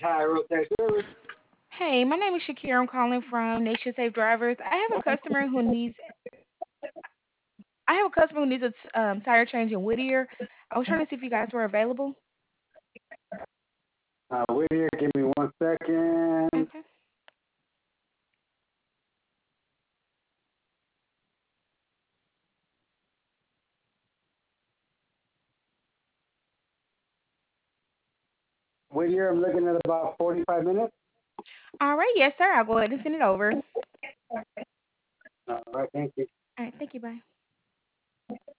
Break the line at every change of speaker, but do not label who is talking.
Hey, my name is Shakira. I'm calling from Nation Safe Drivers. I have a customer who needs a tire change in Whittier. I was trying to see if you guys were available.
Whittier, give me 1 second.
Okay.
Whittier, I'm looking at about 45 minutes.
All right. Yes, sir. I'll go ahead and send it over.
All right, thank you.
All right. Thank you. Bye.